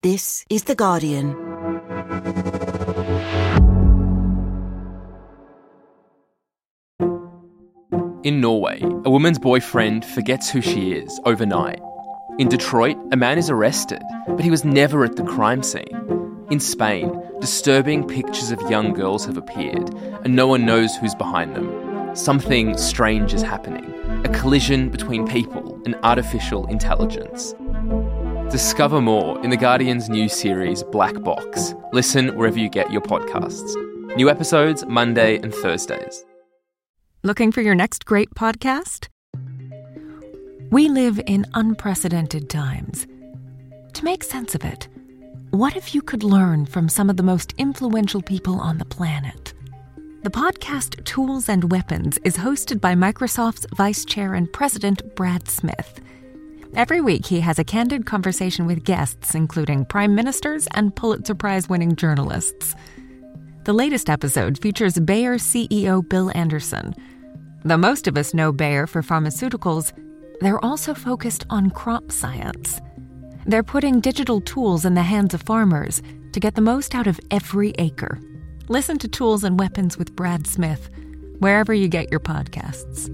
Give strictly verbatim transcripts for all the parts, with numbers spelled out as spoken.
This is The Guardian. In Norway, a woman's boyfriend forgets who she is overnight. In Detroit, a man is arrested, but he was never at the crime scene. In Spain, disturbing pictures of young girls have appeared, and no one knows who's behind them. Something strange is happening, a collision between people and artificial intelligence. Discover more in The Guardian's new series, Black Box. Listen wherever you get your podcasts. New episodes Monday and Thursdays. Looking for your next great podcast? We live in unprecedented times. To make sense of it, what if you could learn from some of the most influential people on the planet? The podcast Tools and Weapons is hosted by Microsoft's Vice Chair and President Brad Smith. Every week, he has a candid conversation with guests, including prime ministers and Pulitzer Prize-winning journalists. The latest episode features Bayer C E O Bill Anderson. Though most of us know Bayer for pharmaceuticals, they're also focused on crop science. They're putting digital tools in the hands of farmers to get the most out of every acre. Listen to Tools and Weapons with Brad Smith, wherever you get your podcasts.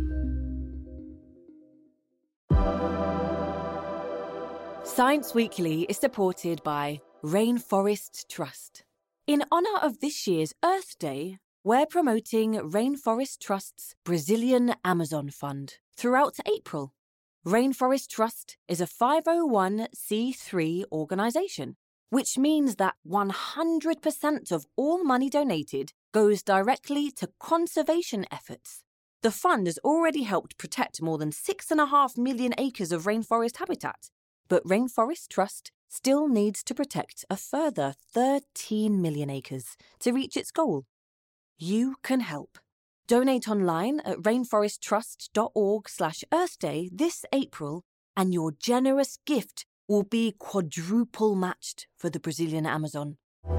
Science Weekly is supported by Rainforest Trust. In honour of this year's Earth Day, we're promoting Rainforest Trust's Brazilian Amazon Fund throughout April. Rainforest Trust is a five oh one c three organisation, which means that one hundred percent of all money donated goes directly to conservation efforts. The fund has already helped protect more than six point five million acres of rainforest habitat, but Rainforest Trust still needs to protect a further thirteen million acres to reach its goal. You can help. Donate online at rainforesttrust.org slash earthday this April, and your generous gift will be quadruple matched for the Brazilian Amazon.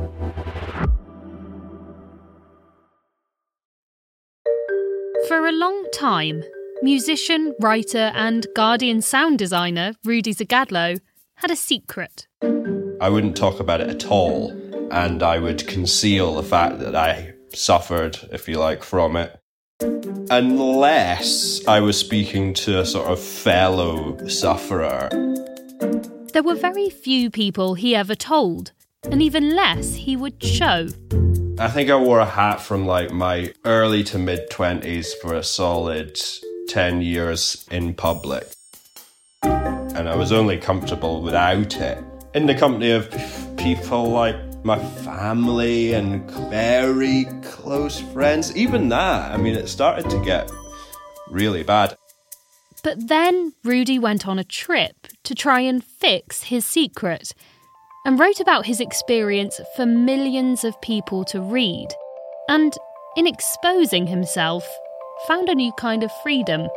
For a long time, musician, writer and Guardian sound designer Rudi Zygadlo had a secret. I wouldn't talk about it at all, and I would conceal the fact that I suffered, if you like, from it. Unless I was speaking to a sort of fellow sufferer. There were very few people he ever told, and even less he would show. I think I wore a hat from like my early to mid-twenties for a solid ten years in public. And I was only comfortable without it. In the company of people like my family and very close friends. Even that, I mean, it started to get really bad. But then Rudi went on a trip to try and fix his secret and wrote about his experience for millions of people to read. And in exposing himself, found a new kind of freedom.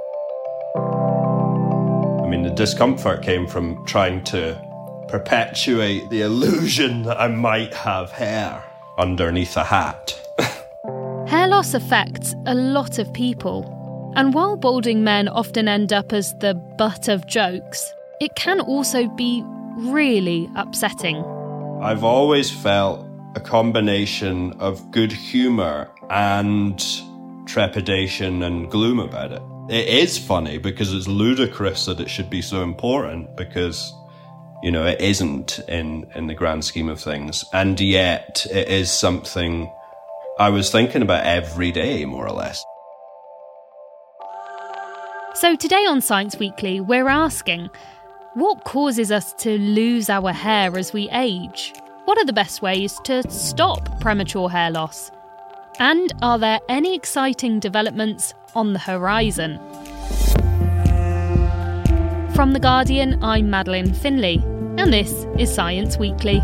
I mean, the discomfort came from trying to perpetuate the illusion that I might have hair underneath a hat. Hair loss affects a lot of people. And while balding men often end up as the butt of jokes, it can also be really upsetting. I've always felt a combination of good humour and trepidation and gloom about it. It is funny because it's ludicrous that it should be so important, because, you know, it isn't in, in the grand scheme of things. And yet it is something I was thinking about every day, more or less. So today on Science Weekly, we're asking, what causes us to lose our hair as we age? What are the best ways to stop premature hair loss? And are there any exciting developments on the horizon? From The Guardian, I'm Madeleine Finlay, and this is Science Weekly.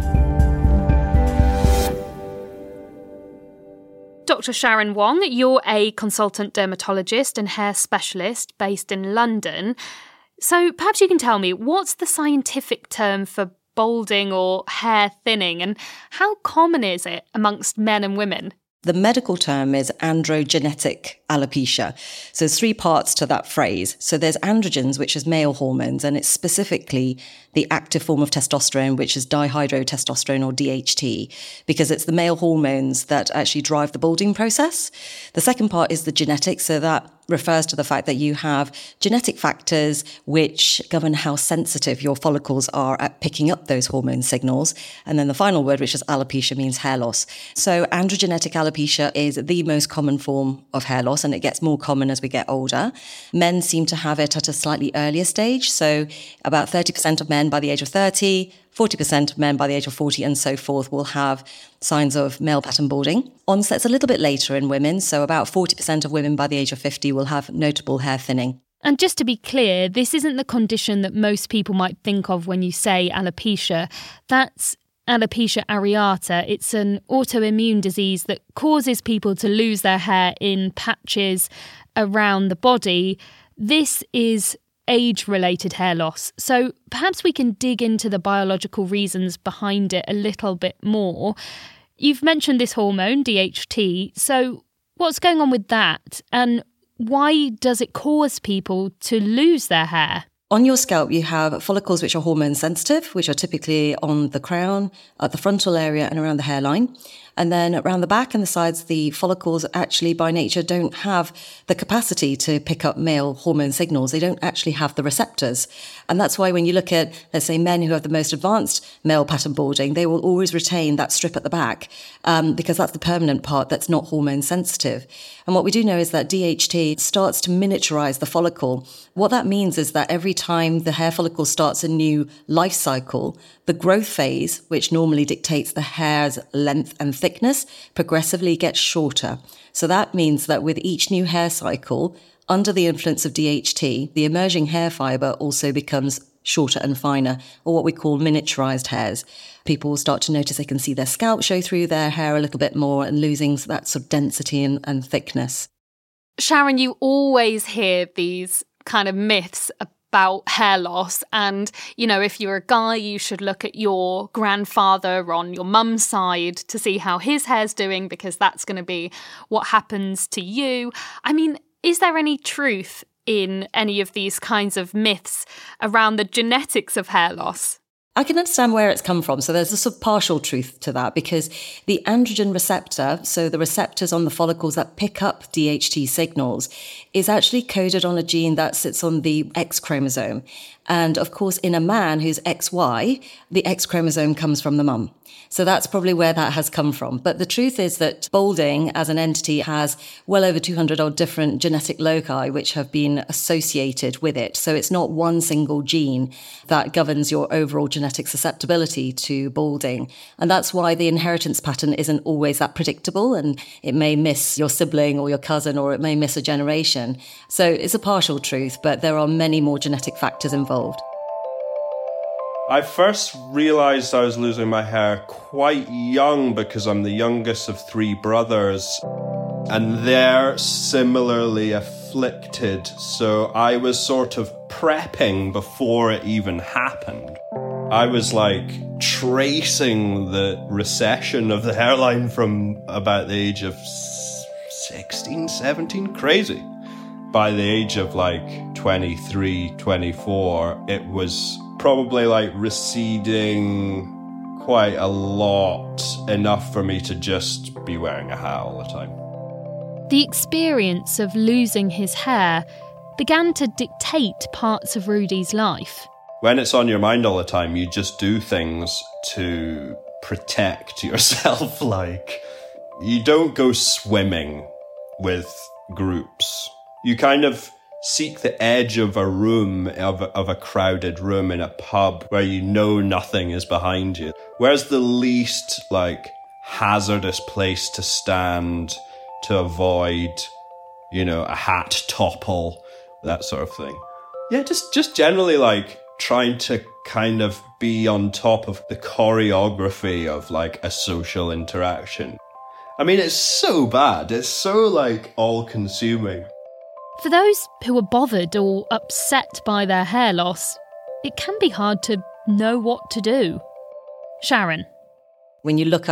Doctor Sharon Wong, you're a consultant dermatologist and hair specialist based in London. So perhaps you can tell me, what's the scientific term for balding or hair thinning, and how common is it amongst men and women? The medical term is androgenetic alopecia. So there's three parts to that phrase. So there's androgens, which is male hormones, and it's specifically the active form of testosterone, which is dihydrotestosterone or D H T, because it's the male hormones that actually drive the balding process. The second part is the genetics, so that refers to the fact that you have genetic factors which govern how sensitive your follicles are at picking up those hormone signals. And then the final word, which is alopecia, means hair loss. So androgenetic alopecia is the most common form of hair loss, and it gets more common as we get older. Men seem to have it at a slightly earlier stage. So about thirty percent of men by the age of thirty, forty percent of men by the age of forty and so forth will have signs of male pattern balding. Onset's a little bit later in women, so about forty percent of women by the age of fifty will have notable hair thinning. And just to be clear, this isn't the condition that most people might think of when you say alopecia. That's alopecia areata. It's an autoimmune disease that causes people to lose their hair in patches around the body. This is age-related hair loss. So perhaps we can dig into the biological reasons behind it a little bit more. You've mentioned this hormone, D H T. So what's going on with that? And why does it cause people to lose their hair? On your scalp, you have follicles which are hormone sensitive, which are typically on the crown, at the frontal area and around the hairline. And then around the back and the sides, the follicles actually by nature don't have the capacity to pick up male hormone signals. They don't actually have the receptors. And that's why when you look at, let's say, men who have the most advanced male pattern balding, they will always retain that strip at the back um, because that's the permanent part that's not hormone sensitive. And what we do know is that D H T starts to miniaturize the follicle. What that means is that every time the hair follicle starts a new life cycle, the growth phase, which normally dictates the hair's length and thickness, progressively gets shorter. So that means that with each new hair cycle, under the influence of D H T, the emerging hair fibre also becomes shorter and finer, or what we call miniaturized hairs. People will start to notice they can see their scalp show through their hair a little bit more and losing that sort of density and, and thickness. Sharon, you always hear these kind of myths about hair loss. And, you know, if you're a guy, you should look at your grandfather on your mum's side to see how his hair's doing, because that's going to be what happens to you. I mean, is there any truth in any of these kinds of myths around the genetics of hair loss? I can understand where it's come from. So there's a sort of partial truth to that, because the androgen receptor, so the receptors on the follicles that pick up D H T signals, is actually coded on a gene that sits on the X chromosome. And of course, in a man who's X Y, the X chromosome comes from the mum. So that's probably where that has come from. But the truth is that balding as an entity has well over two hundred odd different genetic loci which have been associated with it. So it's not one single gene that governs your overall genetic susceptibility to balding. And that's why the inheritance pattern isn't always that predictable, and it may miss your sibling or your cousin, or it may miss a generation. So it's a partial truth, but there are many more genetic factors involved. I first realised I was losing my hair quite young because I'm the youngest of three brothers, and they're similarly afflicted. So I was sort of prepping before it even happened. I was like tracing the recession of the hairline from about the age of sixteen, seventeen, crazy. By the age of like twenty-three, twenty-four, it was probably like receding quite a lot, enough for me to just be wearing a hat all the time. The experience of losing his hair began to dictate parts of Rudy's life. When it's on your mind all the time, you just do things to protect yourself. Like, you don't go swimming with groups. You kind of seek the edge of a room, of a, of a crowded room in a pub where you know nothing is behind you. Where's the least, like, hazardous place to stand to avoid, you know, a hat topple, that sort of thing. Yeah, just, just generally, like, trying to kind of be on top of the choreography of, like, a social interaction. I mean, it's so bad. It's so, like, all-consuming. For those who are bothered or upset by their hair loss, it can be hard to know what to do. Sharon. When you look up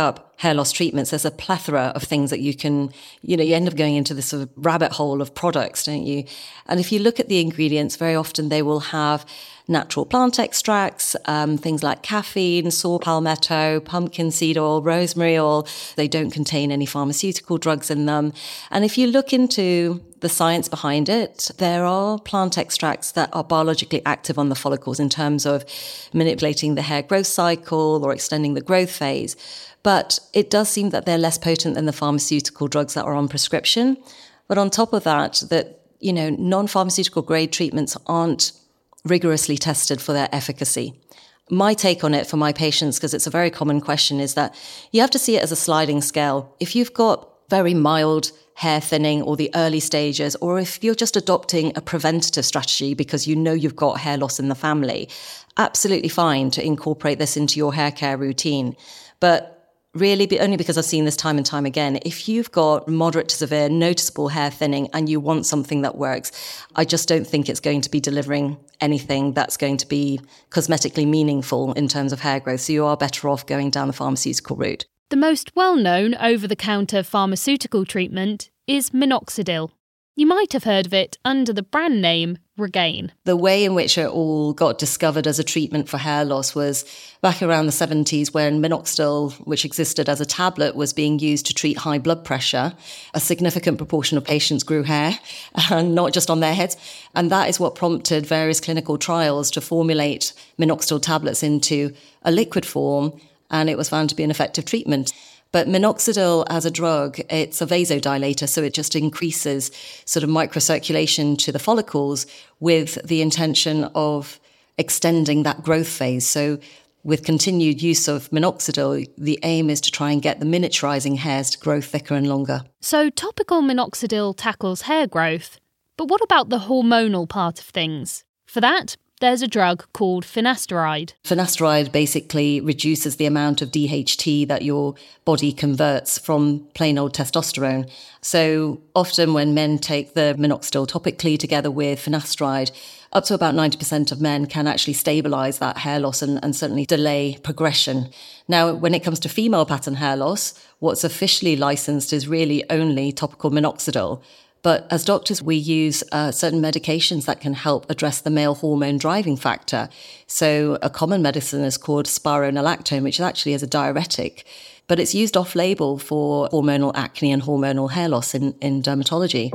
hair loss treatments, there's a plethora of things that you can, you know, you end up going into this sort of rabbit hole of products, don't you? And if you look at the ingredients, very often they will have natural plant extracts, um, things like caffeine, saw palmetto, pumpkin seed oil, rosemary oil. They don't contain any pharmaceutical drugs in them. And if you look into the science behind it, there are plant extracts that are biologically active on the follicles in terms of manipulating the hair growth cycle or extending the growth phase. But it does seem that they're less potent than the pharmaceutical drugs that are on prescription. But on top of that, that, you know, non-pharmaceutical grade treatments aren't rigorously tested for their efficacy. My take on it for my patients, because it's a very common question, is that you have to see it as a sliding scale. If you've got very mild hair thinning or the early stages, or if you're just adopting a preventative strategy because you know you've got hair loss in the family, absolutely fine to incorporate this into your hair care routine. But really, only because I've seen this time and time again, if you've got moderate to severe, noticeable hair thinning and you want something that works, I just don't think it's going to be delivering anything that's going to be cosmetically meaningful in terms of hair growth. So you are better off going down the pharmaceutical route. The most well-known over-the-counter pharmaceutical treatment is minoxidil. You might have heard of it under the brand name Regain. The way in which it all got discovered as a treatment for hair loss was back around the seventies, when minoxidil, which existed as a tablet, was being used to treat high blood pressure. A significant proportion of patients grew hair, and not just on their heads. And that is what prompted various clinical trials to formulate minoxidil tablets into a liquid form, and it was found to be an effective treatment. But minoxidil as a drug, it's a vasodilator, so it just increases sort of microcirculation to the follicles with the intention of extending that growth phase. So with continued use of minoxidil, the aim is to try and get the miniaturizing hairs to grow thicker and longer. So topical minoxidil tackles hair growth, but what about the hormonal part of things? For that, there's a drug called finasteride. Finasteride basically reduces the amount of D H T that your body converts from plain old testosterone. So often when men take the minoxidil topically together with finasteride, up to about ninety percent of men can actually stabilise that hair loss and, and certainly delay progression. Now, when it comes to female pattern hair loss, what's officially licensed is really only topical minoxidil. But as doctors, we use uh, certain medications that can help address the male hormone driving factor. So a common medicine is called spironolactone, which actually is a diuretic, but it's used off-label for hormonal acne and hormonal hair loss in, in dermatology.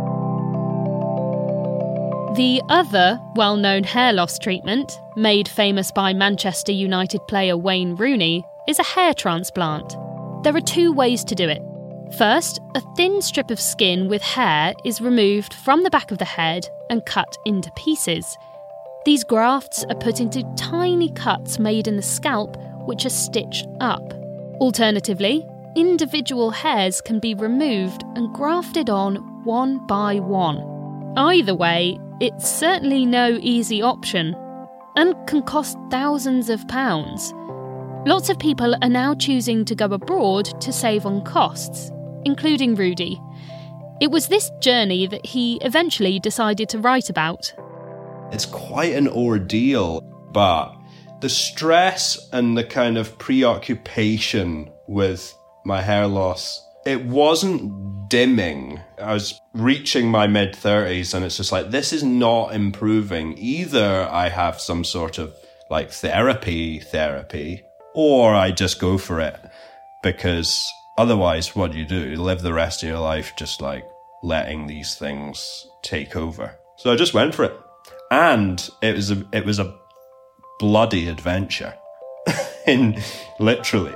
The other well-known hair loss treatment, made famous by Manchester United player Wayne Rooney, is a hair transplant. There are two ways to do it. First, a thin strip of skin with hair is removed from the back of the head and cut into pieces. These grafts are put into tiny cuts made in the scalp, which are stitched up. Alternatively, individual hairs can be removed and grafted on one by one. Either way, it's certainly no easy option and can cost thousands of pounds. Lots of people are now choosing to go abroad to save on costs, including Rudy. It was this journey that he eventually decided to write about. It's quite an ordeal, but the stress and the kind of preoccupation with my hair loss, it wasn't dimming. I was reaching my mid-thirties and it's just like, this is not improving. Either I have some sort of like therapy therapy, or I just go for it, because otherwise, what do you do? You live the rest of your life just like letting these things take over. So I just went for it. And it was a, it was a bloody adventure. In literally.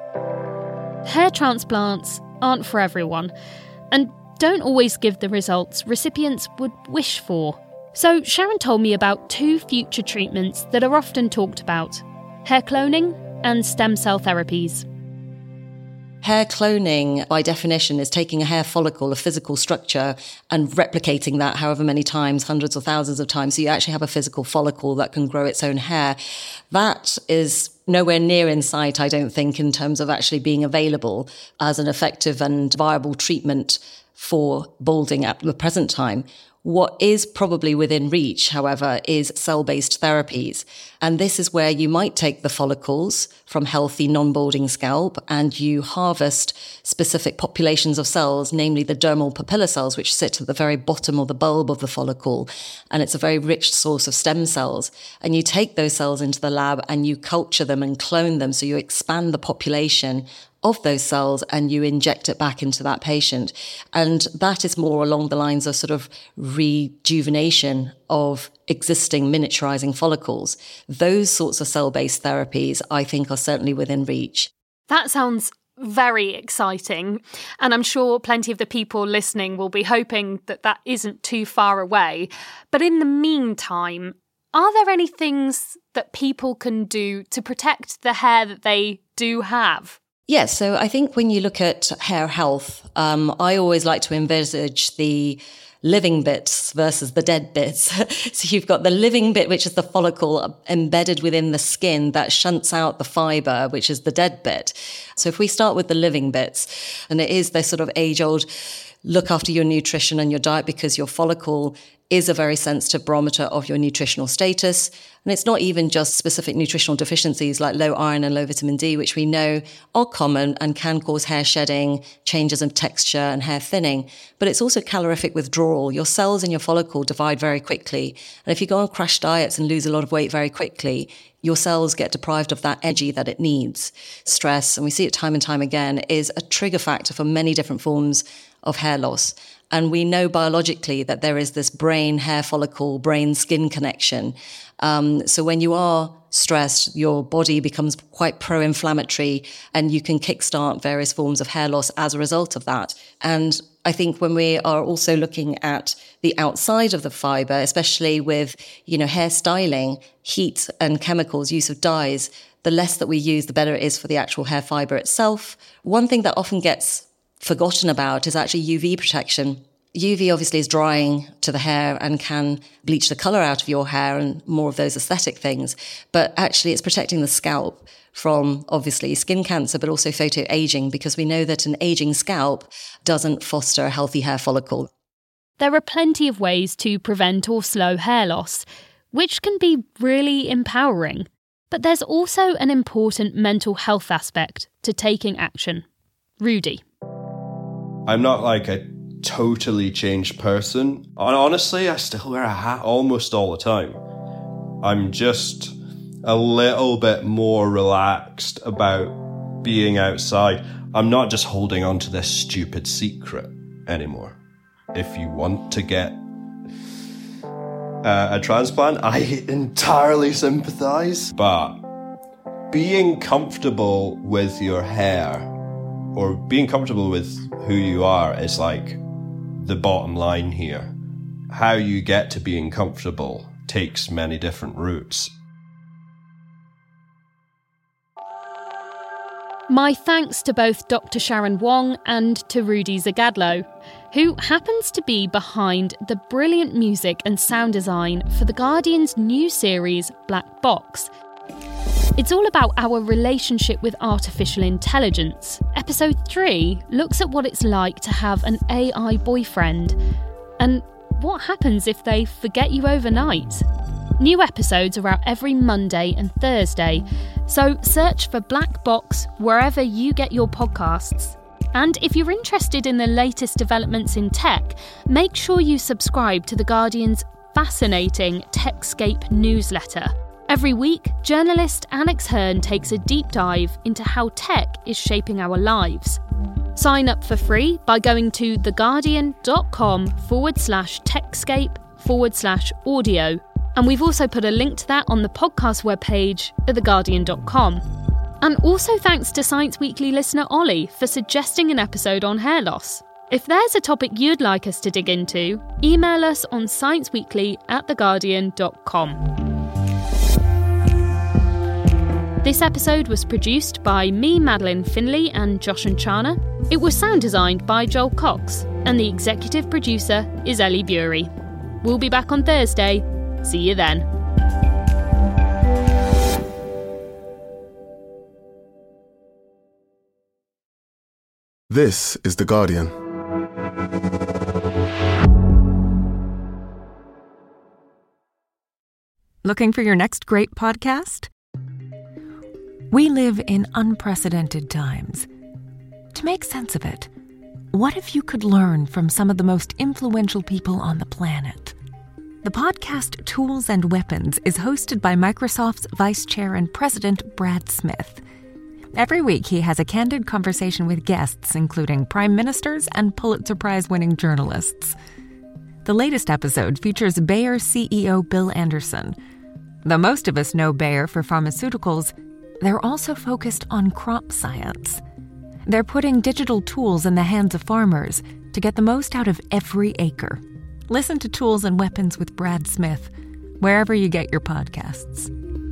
Hair transplants aren't for everyone and don't always give the results recipients would wish for. So Sharon told me about two future treatments that are often talked about: hair cloning and stem cell therapies. Hair cloning, by definition, is taking a hair follicle, a physical structure, and replicating that however many times, hundreds or thousands of times. So you actually have a physical follicle that can grow its own hair. That is nowhere near in sight, I don't think, in terms of actually being available as an effective and viable treatment for balding at the present time. What is probably within reach, however, is cell-based therapies. And this is where you might take the follicles from healthy, non-balding scalp, and you harvest specific populations of cells, namely the dermal papilla cells, which sit at the very bottom of the bulb of the follicle. And it's a very rich source of stem cells. And you take those cells into the lab and you culture them and clone them. So you expand the population of those cells and you inject it back into that patient. And that is more along the lines of sort of rejuvenation of existing miniaturizing follicles. Those sorts of cell-based therapies, I think, are certainly within reach. That sounds very exciting. And I'm sure plenty of the people listening will be hoping that that isn't too far away. But in the meantime, are there any things that people can do to protect the hair that they do have? Yes, so I think when you look at hair health, um, I always like to envisage the living bits versus the dead bits. So you've got the living bit, which is the follicle embedded within the skin that shunts out the fibre, which is the dead bit. So if we start with the living bits, and it is this sort of age-old look after your nutrition and your diet, because your follicle is a very sensitive barometer of your nutritional status. And it's not even just specific nutritional deficiencies like low iron and low vitamin D, which we know are common and can cause hair shedding, changes in texture and hair thinning. But it's also calorific withdrawal. Your cells in your follicle divide very quickly. And if you go on crash diets and lose a lot of weight very quickly, your cells get deprived of that energy that it needs. Stress, and we see it time and time again, is a trigger factor for many different forms of hair loss. And we know biologically that there is this brain, hair follicle, brain skin connection. Um, so when you are stressed, your body becomes quite pro-inflammatory and you can kickstart various forms of hair loss as a result of that. And I think when we are also looking at the outside of the fibre, especially with, you know, hair styling, heat and chemicals, use of dyes, the less that we use, the better it is for the actual hair fibre itself. One thing that often gets forgotten about is actually U V protection. U V obviously is drying to the hair and can bleach the colour out of your hair and more of those aesthetic things. But actually it's protecting the scalp from obviously skin cancer, but also photoaging, because we know that an aging scalp doesn't foster a healthy hair follicle. There are plenty of ways to prevent or slow hair loss, which can be really empowering. But there's also an important mental health aspect to taking action. Rudy. I'm not like a totally changed person. And honestly, I still wear a hat almost all the time. I'm just a little bit more relaxed about being outside. I'm not just holding on to this stupid secret anymore. If you want to get uh, a transplant, I entirely sympathise. But being comfortable with your hair, or being comfortable with who you are, is like the bottom line here. How you get to being comfortable takes many different routes. My thanks to both Doctor Sharon Wong and to Rudy Zagadlo, who happens to be behind the brilliant music and sound design for The Guardian's new series, Black Box. It's all about our relationship with artificial intelligence. Episode three looks at what it's like to have an A I boyfriend and what happens if they forget you overnight. New episodes are out every Monday and Thursday, so search for Black Box wherever you get your podcasts. And if you're interested in the latest developments in tech, make sure you subscribe to The Guardian's fascinating Techscape newsletter. Every week, journalist Alex Hearn takes a deep dive into how tech is shaping our lives. Sign up for free by going to theguardian.com forward slash techscape forward slash audio. And we've also put a link to that on the podcast webpage at theguardian dot com. And also thanks to Science Weekly listener Ollie for suggesting an episode on hair loss. If there's a topic you'd like us to dig into, email us on scienceweekly at theguardian dot com. This episode was produced by me, Madeline Finlay, and Josh and Chana. It was sound designed by Joel Cox, and the executive producer is Ellie Bury. We'll be back on Thursday. See you then. This is The Guardian. Looking for your next great podcast? We live in unprecedented times. To make sense of it, what if you could learn from some of the most influential people on the planet? The podcast Tools and Weapons is hosted by Microsoft's Vice Chair and President Brad Smith. Every week, he has a candid conversation with guests, including prime ministers and Pulitzer Prize-winning journalists. The latest episode features Bayer C E O Bill Anderson. Though most of us know Bayer for pharmaceuticals, they're also focused on crop science. They're putting digital tools in the hands of farmers to get the most out of every acre. Listen to Tools and Weapons with Brad Smith, wherever you get your podcasts.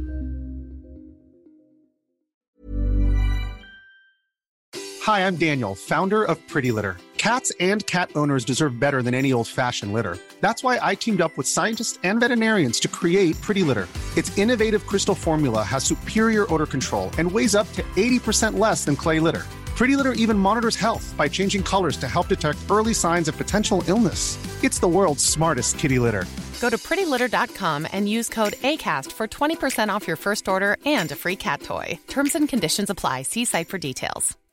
Hi, I'm Daniel, founder of Pretty Litter. Cats and cat owners deserve better than any old-fashioned litter. That's why I teamed up with scientists and veterinarians to create Pretty Litter. Its innovative crystal formula has superior odor control and weighs up to eighty percent less than clay litter. Pretty Litter even monitors health by changing colors to help detect early signs of potential illness. It's the world's smartest kitty litter. Go to pretty litter dot com and use code ACAST for twenty percent off your first order and a free cat toy. Terms and conditions apply. See site for details.